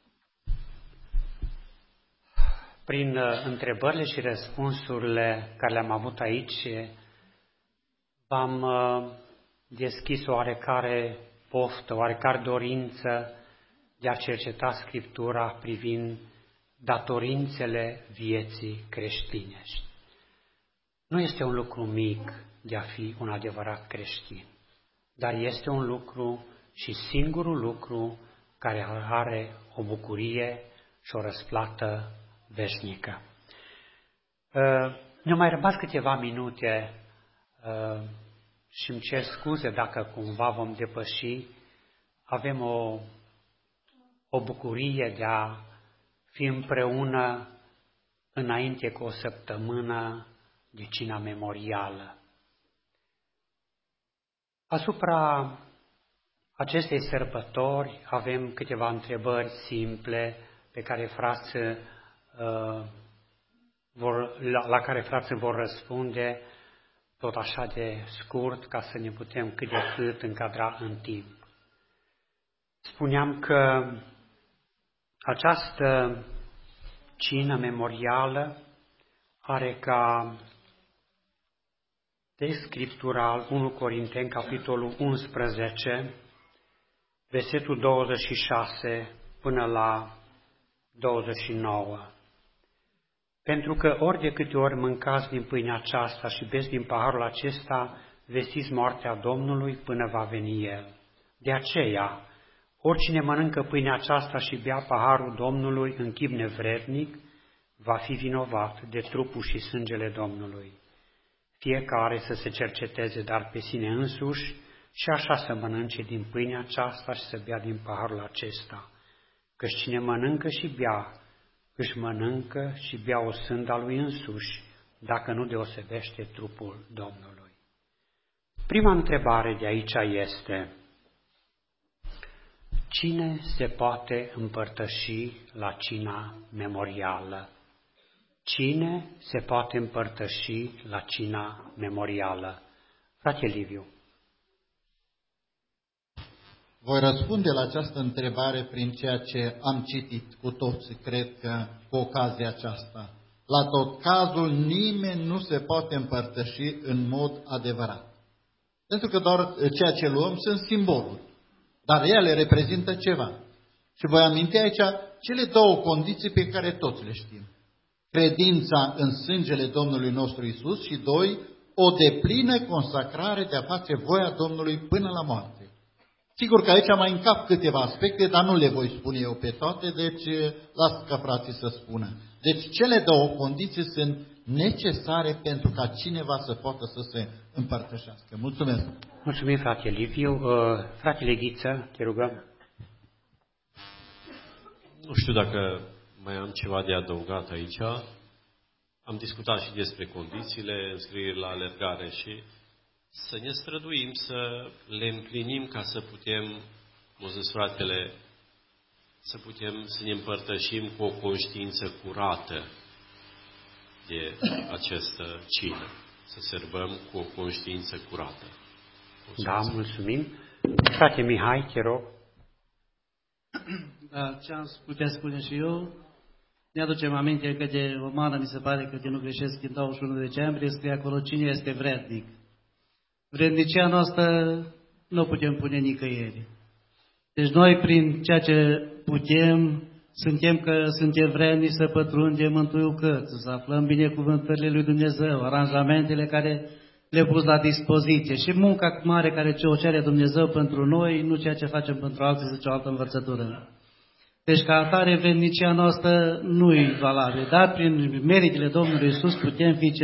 S1: prin întrebările și răspunsurile care le-am avut aici, v-am deschis oarecare poftă, oarecare dorință de a cerceta Scriptura privind datorințele vieții creștinești. Nu este un lucru mic de a fi un adevărat creștin, dar este un lucru și singurul lucru care are o bucurie și o răsplată veșnică. Ne-au mai rămas câteva minute și îmi cer scuze dacă cumva vom depăși. Avem o bucurie de a fi împreună înainte cu o săptămână de cina memorială. Asupra acestei sărbători avem câteva întrebări simple pe care la care frații vor răspunde tot așa de scurt, ca să ne putem cât de cât încadra în timp. Spuneam că această cină memorială are ca text scriptural 1 Corinteni, capitolul 11, versetul 26 până la 29. Pentru că ori de câte ori mâncați din pâinea aceasta și beți din paharul acesta, vestiți moartea Domnului până va veni El. De aceea, Oricine mănâncă pâinea aceasta și bea paharul Domnului în chip nevrednic, va fi vinovat de trupul și sângele Domnului. Fiecare să se cerceteze dar pe sine însuși și așa să mănânce din pâinea aceasta și să bea din paharul acesta. Căci cine mănâncă și bea, își mănâncă și bea o sânda lui însuși, dacă nu deosebește trupul Domnului. Prima întrebare de aici este: cine se poate împărtăși la cina memorială? Cine se poate împărtăși la cina memorială? Frate Liviu.
S3: Voi răspunde la această întrebare prin ceea ce am citit cu toții, cred că cu ocazia aceasta. La tot cazul, nimeni nu se poate împărtăși în mod adevărat. Pentru că doar ceea ce luăm sunt simboluri, dar ele reprezintă ceva. Și voi aminti aici cele două condiții pe care toți le știm. Credința în sângele Domnului nostru Iisus și, doi, o deplină consacrare de a face voia Domnului până la moarte. Sigur că aici mai încap câteva aspecte, dar nu le voi spune eu pe toate, deci las ca frații să spună. Deci cele două condiții sunt necesare pentru ca cineva să poată să se împărtășească. Mulțumesc!
S1: Mulțumim, frate Liviu. Fratele Ghiță, te rugăm.
S4: Nu știu dacă mai am ceva de adăugat aici. Am discutat și despre condițiile înscrierii la alergare și să ne străduim să le împlinim ca să putem, cum zis fratele, să putem să ne împărtășim cu o conștiință curată de această cină. Să sărbăm cu o conștiință curată.
S1: Da, mulțumim. Frate Mihai, te rog.
S2: Da, ce am putea spune și eu, ne aducem aminte că de o mană, mi se pare că de nu greșesc, în 21 decembrie, scrie acolo cine este vrednic. Vrednicia noastră nu o putem pune nicăieri. Deci noi, prin ceea ce putem, suntem vrednici să pătrundem Mântuiul Cărții, să aflăm binecuvântările lui Dumnezeu, aranjamentele care le pus la dispoziție și munca mare care o cere Dumnezeu pentru noi, nu ceea ce facem pentru alții, zice o altă învățătură. Deci ca atare vrednicia noastră nu e valabilă, dar prin meritele Domnului Iisus putem fi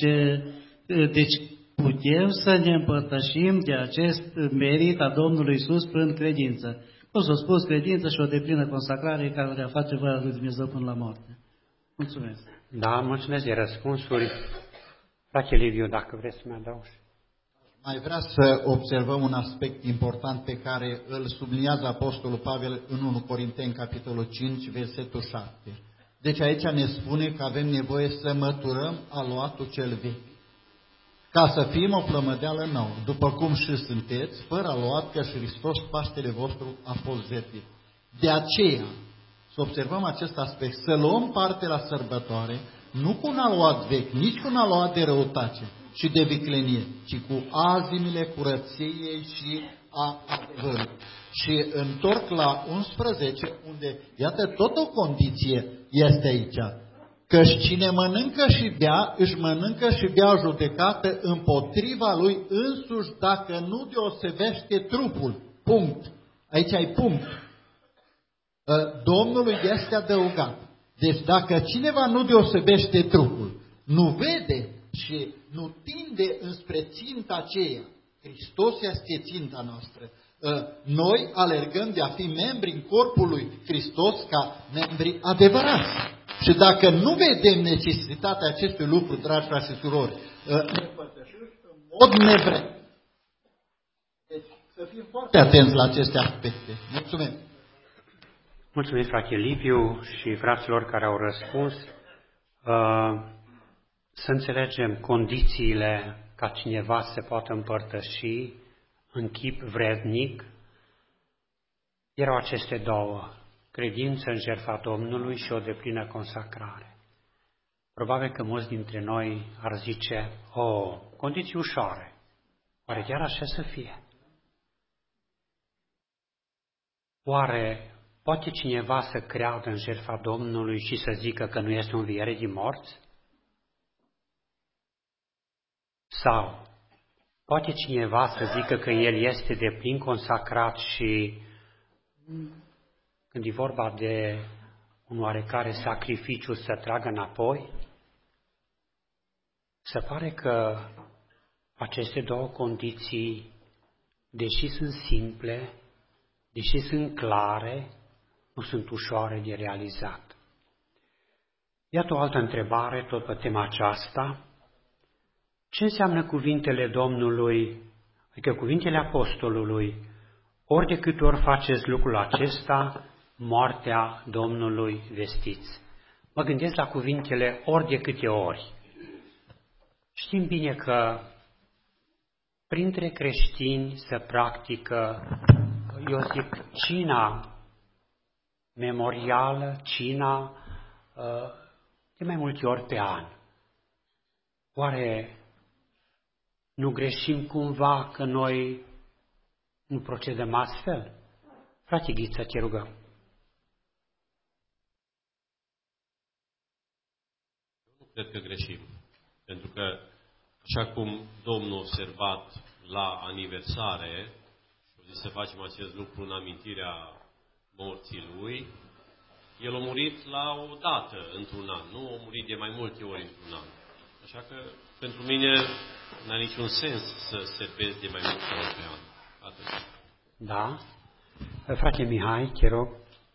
S2: deci putem să ne împărtășim de acest merit a Domnului Iisus prin credință. Cum s-a spus, credință și o deplină consacrare care le face voia lui Dumnezeu până la moarte. Mulțumesc.
S1: Da, mulțumesc de răspunsuri. Frate Liviu, dacă vreți să mi adaugi.
S3: Mai vrea să observăm un aspect important pe care îl subliniază Apostolul Pavel în 1 Corinteni, capitolul 5, versetul 7. Deci aici ne spune că avem nevoie să măturăm aluatul cel vechi, ca să fim o plămădeală nouă, după cum și sunteți, fără aluat, că și Hristos, Paștele vostru, a fost jertfit. De aceea, să observăm acest aspect, să luăm parte la sărbătoare, nu cu un aluat vechi, nici cu un aluat de răutate și de viclenie, ci cu azimile curăției și a adevărului. Și întorc la 11, unde, iată, tot o condiție este aici. Căci cine mănâncă și bea, își mănâncă și bea judecată împotriva lui însuși, dacă nu deosebește trupul. Punct. Aici ai punct. Domnului este adăugat. Deci dacă cineva nu deosebește trupul, nu vede și nu tinde înspre ținta aceea, Hristos este ținta noastră. Noi alergăm de a fi membri în corpul lui Hristos ca membri adevărați. Și dacă nu vedem necesitatea acestui lucru, dragi frați și surori, ne părtășim în mod nevremen. Deci să fim foarte atenți la aceste aspecte. Mulțumesc!
S1: Mulțumesc, frate Liviu și fraților care au răspuns. Să înțelegem condițiile ca cineva să se poată împărtăși în chip vrednic. Erau aceste două: credință în jertfa Domnului și o deplină consacrare. Probabil că mulți dintre noi ar zice: condiții ușoare. Oare chiar așa să fie? Oare poate cineva să creadă în jertfa Domnului și să zică că nu este o înviere din morți? Sau poate cineva să zică că el este deplin consacrat și când e vorba de un oarecare sacrificiu să tragă înapoi, se pare că aceste două condiții, deși sunt simple, deși sunt clare, nu sunt ușoare de realizat. Iată o altă întrebare, tot pe tema aceasta. Ce înseamnă cuvintele Domnului, adică cuvintele apostolului, ori de câte ori faceți lucrul acesta, moartea Domnului vestiți? Mă gândesc la cuvintele ori de câte ori. Știm bine că printre creștini se practică, eu zic, cina memorială, cina de mai multe ori pe an. Oare nu greșim cumva că noi nu procedăm astfel? Frate Ghiță, te rugăm.
S4: Nu cred că greșim. Pentru că, așa cum Domnul a observat la aniversare, și a zis să facem acest lucru în amintirea morții Lui, El a murit la o dată, într-un an. Nu a murit de mai multe ori într-un an. Așa că, pentru mine, n-a niciun sens să servezi de mai multe ori pe an. Atât.
S1: Da? Frate Mihai, te rog.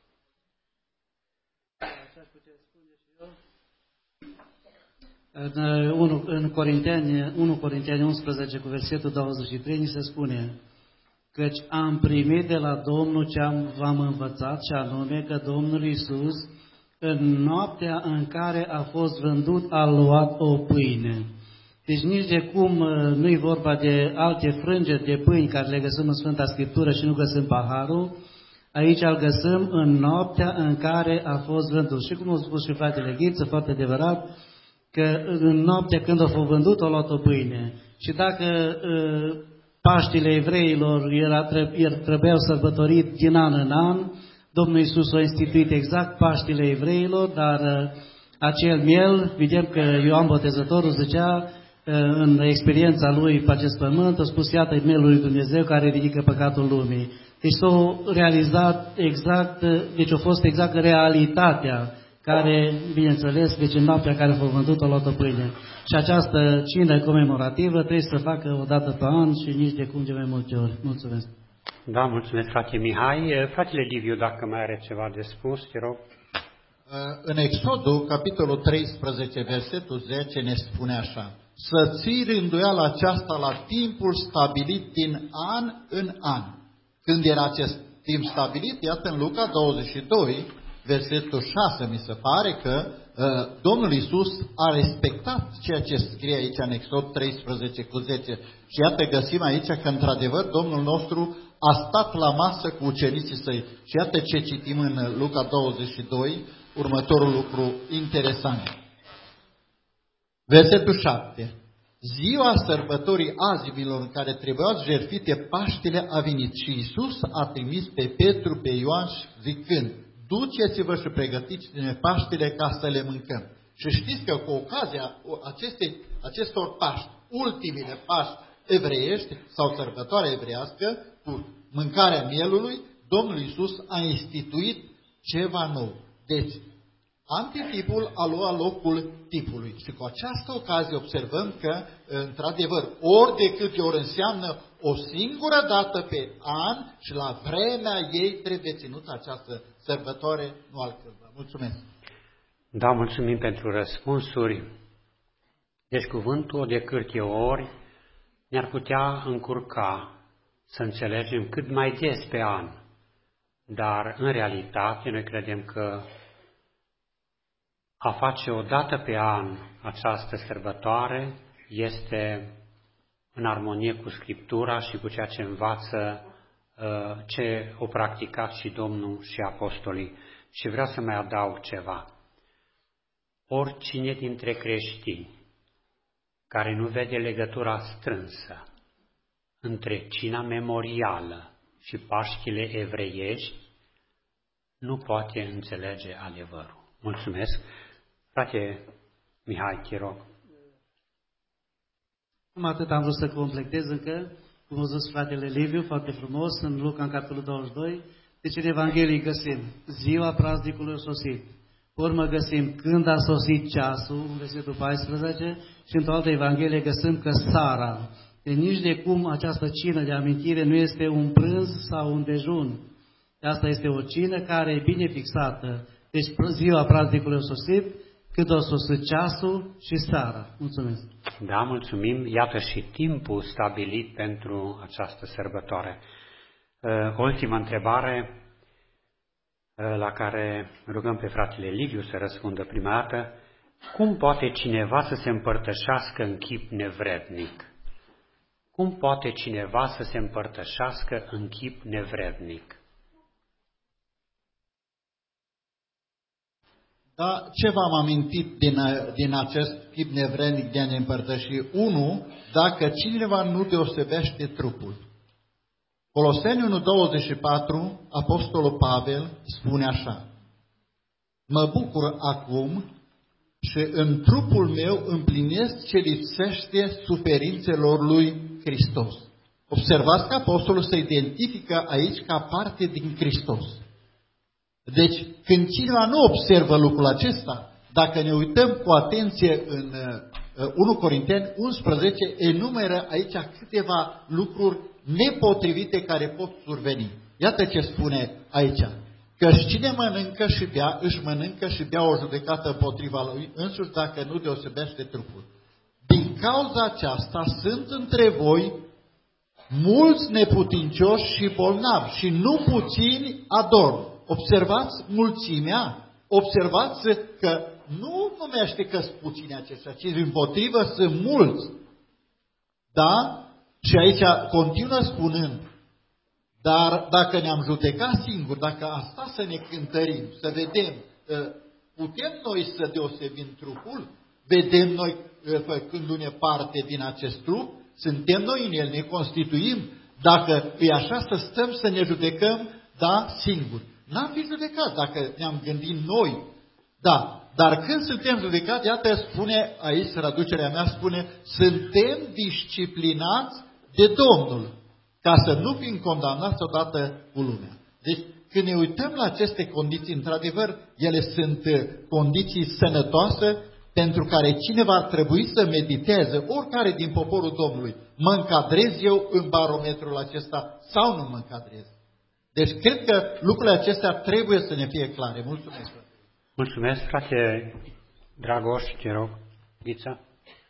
S2: În Corinteni 11 cu versetul 23 ni se spune: căci am primit de la Domnul ce v-am învățat, și anume că Domnul Iisus, în noaptea în care a fost vândut, a luat o pâine. Deci nici de cum nu-i vorba de alte frângeri de pâini care le găsim în Sfânta Scriptură și nu găsim paharul. Aici îl găsim în noaptea în care a fost vândut. Și cum a spus și fratele Ghiță, foarte adevărat, că în noaptea când a fost vândut, a luat o pâine. Și dacă Paștile evreilor trebuiau sărbătorit din an în an, Domnul Iisus a instituit exact Paștile evreilor, dar acel miel, vedem că Ioan Botezătorul zicea, în experiența lui pe acest pământ, a spus: iată mielul lui Dumnezeu care ridică păcatul lumii. Deci s-a realizat exact, deci a fost exact realitatea care, bineînțeles, deci în noaptea care a fost vândut, a luat o pâine. Și această cină comemorativă trebuie să facă o dată pe an și nici de cum de mai multe ori. Mulțumesc.
S1: Da, mulțumesc, frate Mihai. Fratele Liviu, dacă mai are ceva de spus, te rog.
S3: În Exodul, capitolul 13, versetul 10, ne spune așa: să ții rânduiala aceasta la timpul stabilit din an în an. Când era acest timp stabilit? Iată în Luca 22, versetul 6, mi se pare că Domnul Iisus a respectat ceea ce scrie aici în Exod 13 cu 10. Și iată, găsim aici că într-adevăr Domnul nostru a stat la masă cu ucenicii săi. Și iată ce citim în Luca 22, următorul lucru interesant. Versetul 7. Ziua sărbătorii azimilor în care trebuiau jertfite Paștele a venit și Iisus a trimis pe Petru, pe Ioan, zicând: duceți-vă și pregătiți-ne Paștele ca să le mâncăm. Și știți că cu ocazia acestor Paști, ultimile Paști evreiești sau sărbătoare evreiască, cu mâncarea mielului, Domnul Iisus a instituit ceva nou. Deci, antitipul a luat locul tipului. Și cu această ocazie observăm că, într-adevăr, ori de câte ori înseamnă o singură dată pe an și la vremea ei trebuie ținută această sărbătoare, nu altcândva. Mulțumesc!
S1: Da, mulțumim pentru răspunsuri. Deci cuvântul de câte ori ne-ar putea încurca să înțelegem cât mai des pe an. Dar, în realitate, noi credem că a face o dată pe an această sărbătoare este în armonie cu Scriptura și cu ceea ce învață, ce au practicat și Domnul și apostolii. Și vreau să mai adaug ceva. Oricine dintre creștini care nu vede legătura strânsă între cina memorială și Paștile evreiești, nu poate înțelege adevărul. Mulțumesc. Frate Mihai, te rog.
S2: Atât am vrut să completez încă, cum a zis fratele Liviu, foarte frumos, în Luca, în capitolul 22, Deci în Evanghelie găsim ziua praznicului a sosit. Urmă găsim când a sosit ceasul, în versetul 14, și într-o altă Evanghelie găsim că Sara. Deci nici de cum această cină de amintire nu este un prânz sau un dejun. Asta este o cină care e bine fixată. Deci ziua praznicului a sosit, când a sosit ceasul și Sara. Mulțumesc.
S1: Da, mulțumim. Iată și timpul stabilit pentru această sărbătoare. Ultima întrebare la care rugăm pe fratele Liviu să răspundă prima dată. Cum poate cineva să se împărtășească în chip nevrednic? Cum poate cineva să se împărtășească în chip nevrednic?
S3: Da, ce v-am amintit din acest chip nevrednic de a ne împărtăși? 1. Dacă cineva nu deosebește trupul. Coloseni 1:24, Apostolul Pavel spune așa: mă bucur acum și în trupul meu împlinesc ce lipsește suferințelor lui Hristos. Observați că Apostolul se identifică aici ca parte din Hristos. Deci, când cineva nu observă lucrul acesta, dacă ne uităm cu atenție în 1 Corinteni 11, enumeră aici câteva lucruri nepotrivite care pot surveni. Iată ce spune aici. Că cine mănâncă și bea, își mănâncă și bea o judecată împotriva lui însuși dacă nu deosebește trupul. Din cauza aceasta sunt între voi mulți neputincioși și bolnavi și nu puțini adormi. Observați mulțimea, observați că nu numește că sunt puțini aceștia, ci împotrivă sunt mulți. Da? Și aici continuă spunând, dar dacă ne-am judecat singuri, dacă am stat să ne cântărim, să vedem, putem noi să deosebim trupul? Vedem noi făcându-ne parte din acest trup? Suntem noi în el, ne constituim? Dacă e așa să stăm să ne judecăm, da, singuri. N-am fi judecat dacă ne-am gândit noi. Da, dar când suntem judecați, iată spune, aici traducerea mea spune, suntem disciplinați de Domnul, ca să nu fim condamnați odată cu lumea. Deci, când ne uităm la aceste condiții, într-adevăr, ele sunt condiții sănătoase pentru care cineva ar trebui să mediteze, oricare din poporul Domnului. Mă încadrez eu în barometrul acesta sau nu mă încadrez? Deci, cred că lucrurile acestea trebuie să ne fie clare. Mulțumesc.
S1: Mulțumesc, frate Dragoș, te rog. Ghița?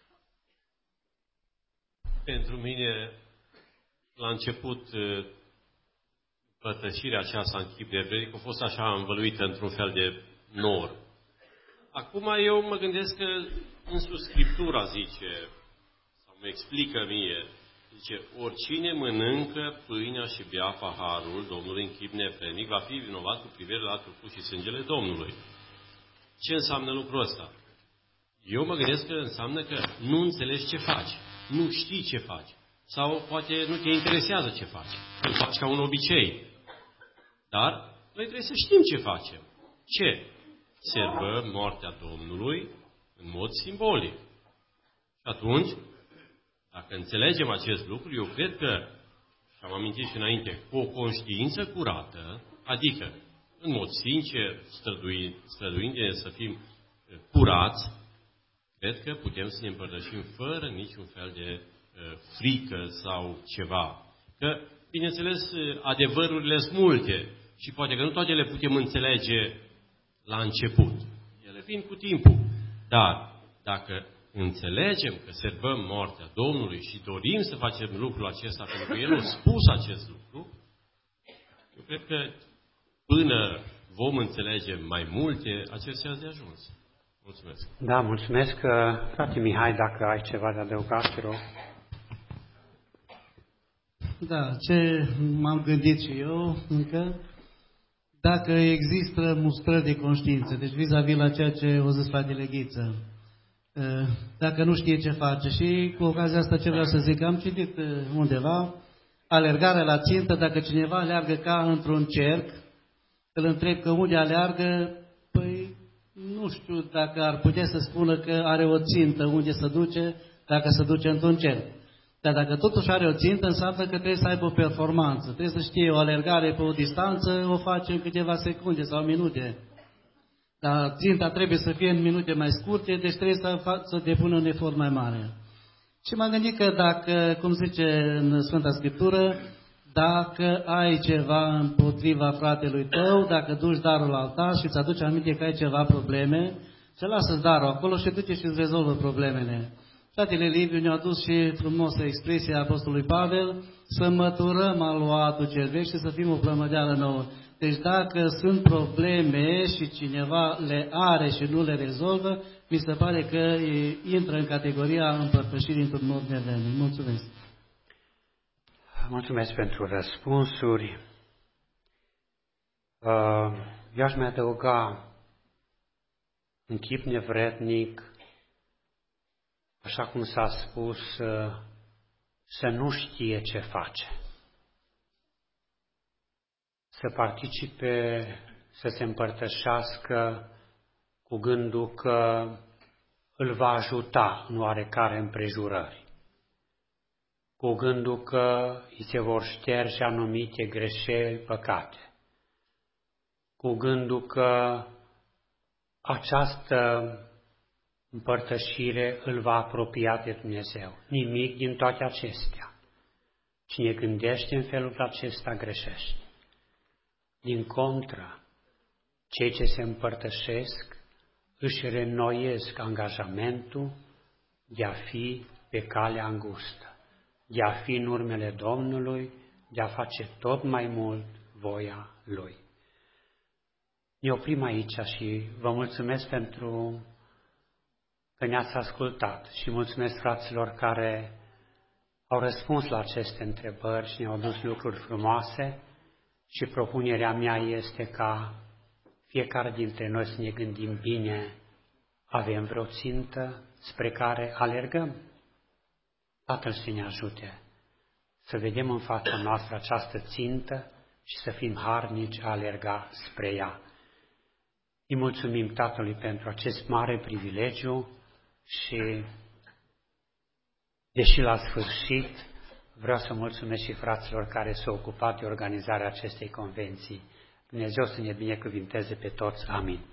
S4: Pentru mine, la început, părtășirea aceasta în chip de evrei a fost așa învăluită într-un fel de nor. Acum eu mă gândesc că însuși Scriptura zice, sau mă explică mie, zice, oricine mănâncă pâinea și bea paharul Domnului în chip nevrednic va fi vinovat cu privire la trupul și sângele Domnului. Ce înseamnă lucrul ăsta? Eu mă gândesc că înseamnă că nu înțelegi ce faci, nu știi ce faci, sau poate nu te interesează ce faci, îl faci ca un obicei. Dar noi trebuie să știm ce facem. Ce? Sărbăm moartea Domnului în mod simbolic. Și atunci, dacă înțelegem acest lucru, eu cred că, și am amintit și înainte, cu o conștiință curată, adică, în mod sincer, străduindu-ne să fim curați, cred că putem să ne împărtășim fără niciun fel de frică sau ceva. Că, bineînțeles, adevărurile sunt multe și poate că nu toate le putem înțelege la început. Ele vin cu timpul. Dar, dacă înțelegem că sărbăm moartea Domnului și dorim să facem lucrul acesta, pentru că El a spus acest lucru, eu cred că până vom înțelege mai multe, acestea de ajuns. Mulțumesc.
S1: Da, mulțumesc. Frate Mihai, dacă ai ceva de adăugat, te rog.
S2: Da, ce m-am gândit și eu încă, dacă există mustrări de conștiință, deci vis-a-vis la ceea ce o zis fratele Ghiță, dacă nu știe ce face. Și cu ocazia asta ce vreau să zic, am citit undeva, alergarea la țintă, dacă cineva aleargă ca într-un cerc, îl întreb că unde aleargă, păi nu știu dacă ar putea să spună că are o țintă unde se duce, dacă se duce într-un cerc. Dar dacă totuși are o țintă, înseamnă că trebuie să aibă o performanță. Trebuie să știe o alergare pe o distanță, o face în câteva secunde sau minute. Dar ținta trebuie să fie în minute mai scurte, deci trebuie să depună un efort mai mare. Și m-am gândit că dacă, cum zice în Sfânta Scriptură, dacă ai ceva împotriva fratelui tău, dacă duci darul la altar și îți aduce aminte că ai ceva probleme, să lasă-ți darul acolo și duce și îți rezolvă problemele. Fratele Liviu ne-a adus și frumosă expresie a Apostolului Pavel, să măturăm aluatul cel vechi și să fim o plămădeală nouă. Deci dacă sunt probleme și cineva le are și nu le rezolvă, mi se pare că intră în categoria împărtășirii într-un mod nevrenic. Mulțumesc!
S1: Mulțumesc pentru răspunsuri. Eu aș mai adăuga în chip nevrednic, așa cum s-a spus, să nu știe ce face. Să participe, să se împărtășească cu gândul că îl va ajuta în oarecare împrejurări, cu gândul că îi se vor șterge anumite greșeli, păcate, cu gândul că această împărtășire îl va apropia de Dumnezeu. Nimic din toate acestea. Cine gândește în felul acesta greșește. Din contră, cei ce se împărtășesc își reînnoiesc angajamentul de a fi pe calea îngustă, de a fi în urmele Domnului, de a face tot mai mult voia Lui. Ne oprim aici și vă mulțumesc pentru că ne-ați ascultat și mulțumesc fraților care au răspuns la aceste întrebări și ne-au adus lucruri frumoase și propunerea mea este ca fiecare dintre noi să ne gândim bine, avem vreo țintă spre care alergăm? Tatăl să ne ajute să vedem în fața noastră această țintă și să fim harnici a alerga spre ea. Îi mulțumim Tatălui pentru acest mare privilegiu și, deși la sfârșit, vreau să mulțumesc și fraților care s-au ocupat de organizarea acestei convenții. Dumnezeu să ne binecuvinteze pe toți. Amin.